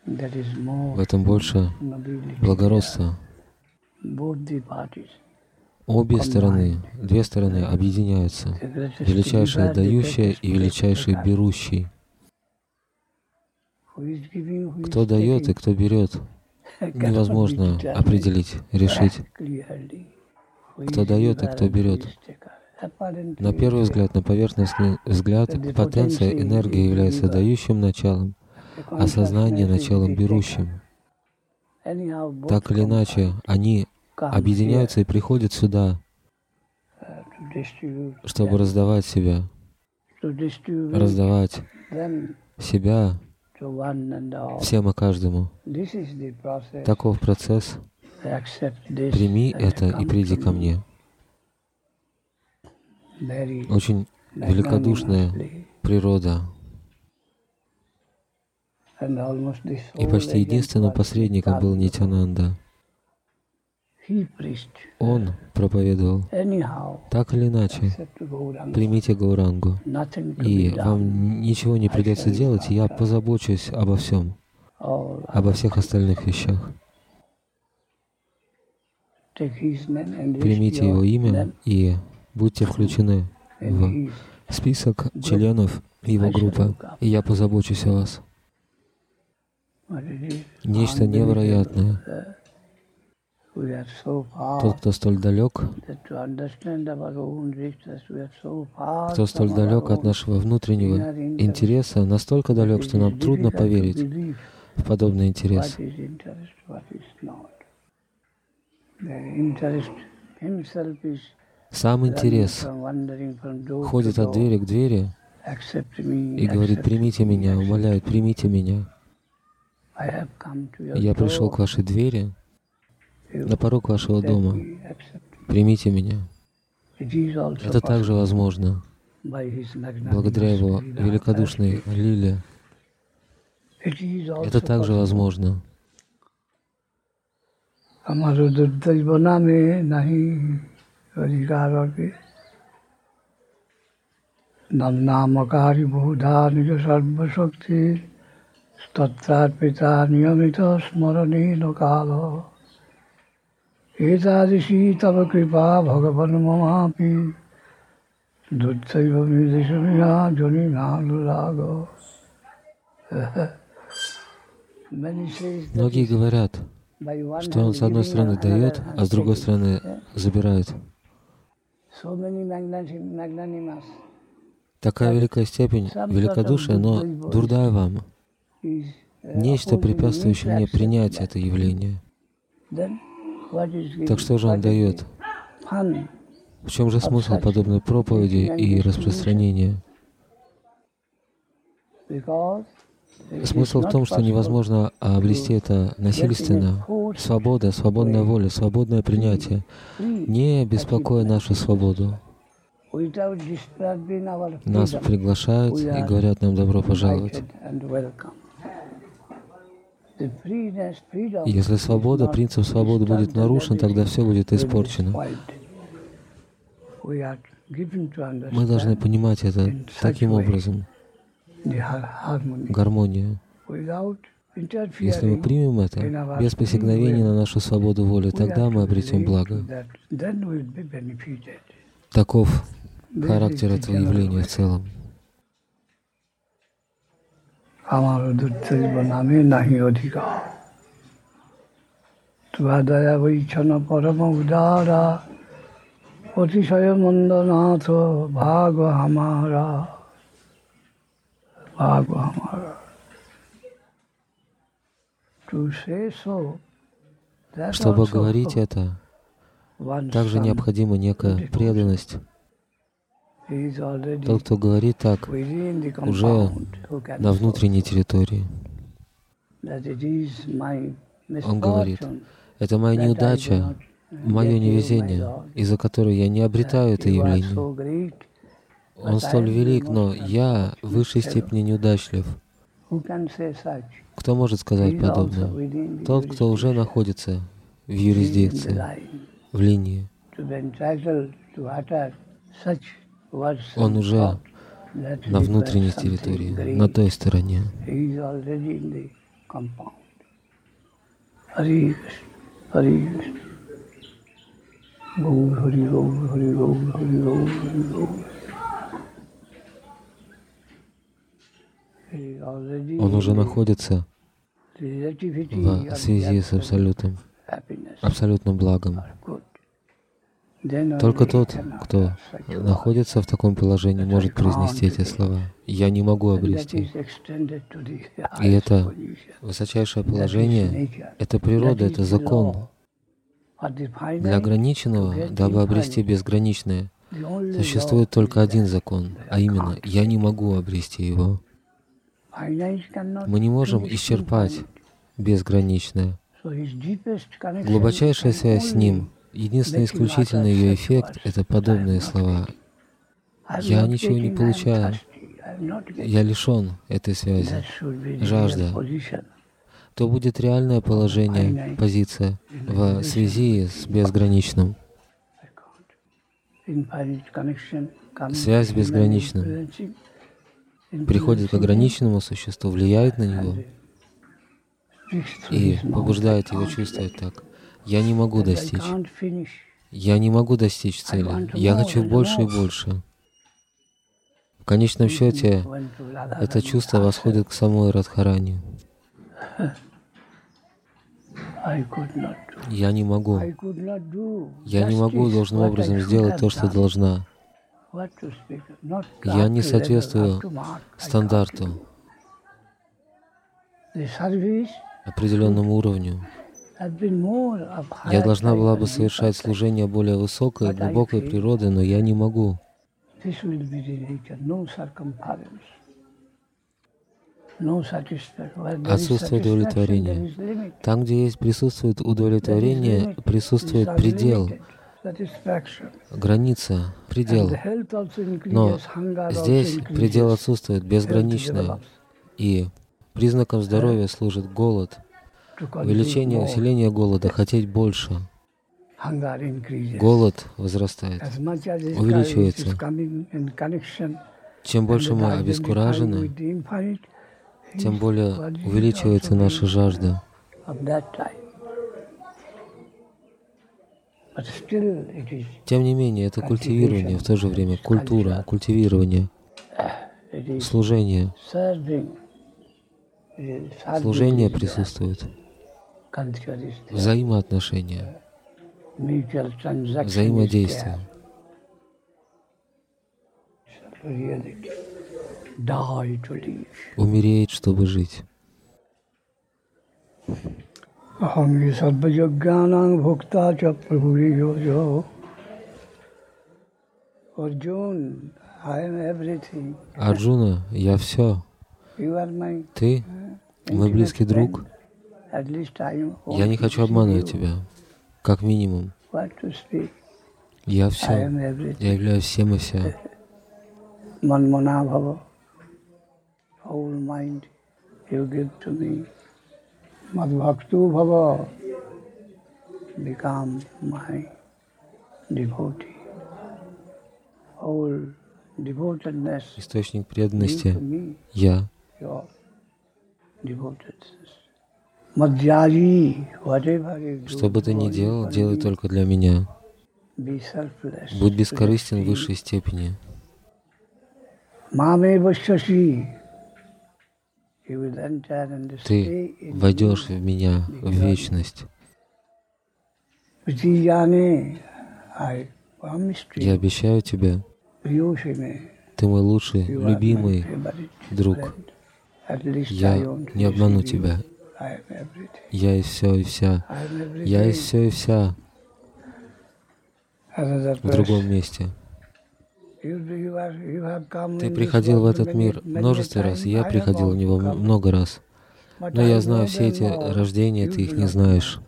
В этом больше благородства. Обе стороны, две стороны объединяются. Величайший отдающий и величайший берущий. Кто дает и кто берет, невозможно определить, решить. Кто дает и кто берет. На первый взгляд, на поверхностный взгляд, потенция энергии является дающим началом, а сознание — началом берущим. Так или иначе, они объединяются и приходят сюда, чтобы раздавать себя, раздавать себя всем и каждому. Таков процесс. Прими это и приди ко мне. Очень великодушная природа. И почти единственным посредником был Нитьянанда. Он проповедовал: так или иначе, примите Гаурангу, и вам ничего не придется делать, я позабочусь обо всем, обо всех остальных вещах. Примите его имя и будьте включены в список членов его группы, и я позабочусь о вас. Нечто невероятное. Тот, кто столь далек, от нашего внутреннего интереса, настолько далек, что нам трудно поверить в подобный интерес. Сам интерес ходит от двери к двери и говорит: примите меня, умоляет: примите меня. Я пришел к вашей двери, на порог вашего дома. Примите меня. Это также возможно благодаря его великодушной лиле. Это также возможно. Namnamакари Бхудани Сарвашакти Таттрапита Ньямита Смаранина Кала Этадиши Тава Крипа Бхагаван Мамапи Дуттайва Мидишамия Джонина Лулага. Многие говорят, что он с одной стороны дает, а с другой стороны забирает. Такая великая степень великодушия, но дурдая вам. Нечто, препятствующее мне принять это явление. Так что же он дает? В чем же смысл подобной проповеди и распространения? Смысл в том, что невозможно обрести это насильственно. Свобода, свободная воля, свободное принятие, не беспокоя нашу свободу. Нас приглашают и говорят нам: добро пожаловать. Если свобода, принцип свободы будет нарушен, тогда все будет испорчено. Мы должны понимать это таким образом. Гармония. Если мы примем это без посягновения на нашу свободу воли, тогда мы обретем благо. Таков характер этого явления в целом. Чтобы говорить это, также необходима некая преданность. Тот, кто говорит так, уже на внутренней территории. Он говорит: это моя неудача, мое невезение, из-за которой я не обретаю это явление. Он столь велик, но я в высшей степени неудачлив. Кто может сказать подобное? Тот, кто уже находится в юрисдикции, в линии. Он уже на внутренней территории, на той стороне. compound. Hari Krishna, Hari Krishna. Gaur, Hari Gaur, Hari Gaur, Hari Gaur, Hari Gaur. Он уже находится в связи с абсолютным благом. Только тот, кто находится в таком положении, может произнести эти слова. Я не могу обрести. И это высочайшее положение, это природа, это закон. Для ограниченного, дабы обрести безграничное, существует только один закон, а именно, я не могу обрести его. Мы не можем исчерпать безграничное. Глубочайшая связь с Ним, единственный исключительный ее эффект — это подобные слова. Я ничего не получаю. Я лишен этой связи. Жажда. То будет реальное положение, позиция в связи с безграничным. Связь с безграничным приходит к ограниченному существу, влияет на него и побуждает его чувствовать так. Я не могу достичь. Я не могу достичь цели. Я хочу больше и больше. В конечном счете, это чувство восходит к самой Радхарани. Я не могу. Я не могу должным образом сделать то, что должна. Я не соответствую стандарту, определенному уровню. Я должна была бы совершать служение более высокой, глубокой природы, но я не могу. Отсутствие удовлетворения. Там, где присутствует удовлетворение, присутствует предел, граница, предел. Но здесь предел отсутствует, безграничное. И признаком здоровья служит голод. Увеличение, усиление голода, хотеть больше. Голод возрастает, увеличивается. Чем больше мы обескуражены, тем более увеличивается наша жажда. Тем не менее, это культивирование, в то же время культура, культивирование, служение. Служение присутствует, взаимоотношения, взаимодействие. Умереть, чтобы жить. Арджуна, я все. Ты мой близкий друг. Я не хочу обманывать тебя, как минимум. Я все. Я являюсь всем и вся. Источник преданности — я. Что бы ты ни делал, делай только для меня. Будь бескорыстен в высшей степени. Ты войдешь в меня, в вечность. Я обещаю тебе, ты мой лучший, любимый друг. Я не обману тебя. Я и все, и вся. Я и все, и вся. В другом месте. Ты приходил в этот мир множество раз, и я приходил в него много раз. Но я знаю все эти рождения, ты их не знаешь.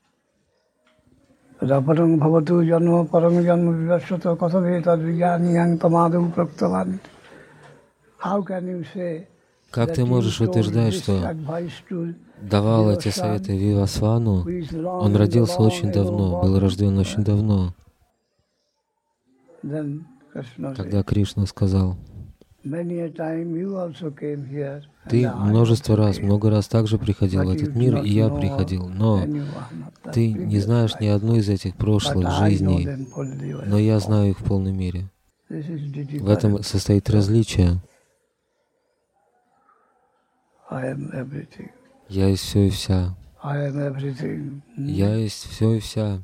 Как ты можешь утверждать, что давал эти советы Вивасвану? Он родился очень давно, был рожден очень давно. Тогда Кришна сказал: Ты много раз также приходил в этот мир, и я приходил, но ты не знаешь ни одной из этих прошлых жизней, но я знаю их в полной мере. В этом состоит различие. Я есть все и вся. Я есть все и вся.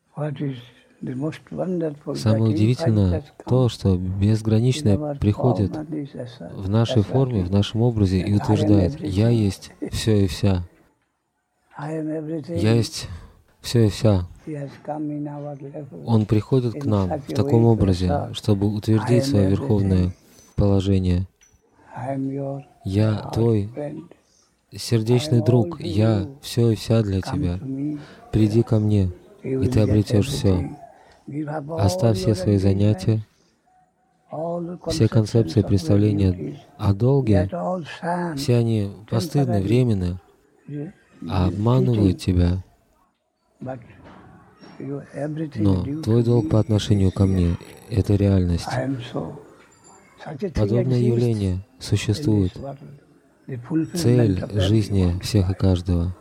Самое удивительное то, что безграничное приходит в нашей форме, в нашем образе и утверждает: «Я есть все и вся». Я есть все и вся. Он приходит к нам в таком образе, чтобы утвердить свое верховное положение. Я твой сердечный друг, я все и вся для тебя. Приди ко мне, и ты обретешь все. Оставь все свои занятия, все концепции представления о долге, все они постыдны, временны, а обманывают тебя. Но твой долг по отношению ко мне — это реальность. Подобное явление существует. Цель жизни всех и каждого.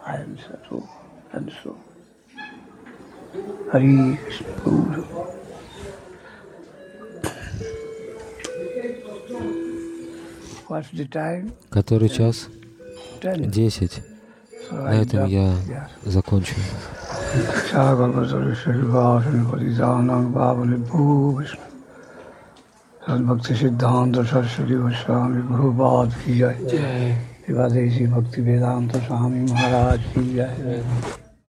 Который час? 10. На этом я закончу. Bhakti Siddhanta Saraswati Goswami Prabhupada ki jai. Devadesi Bhakti Vedanta Swami Maharaj ki jai.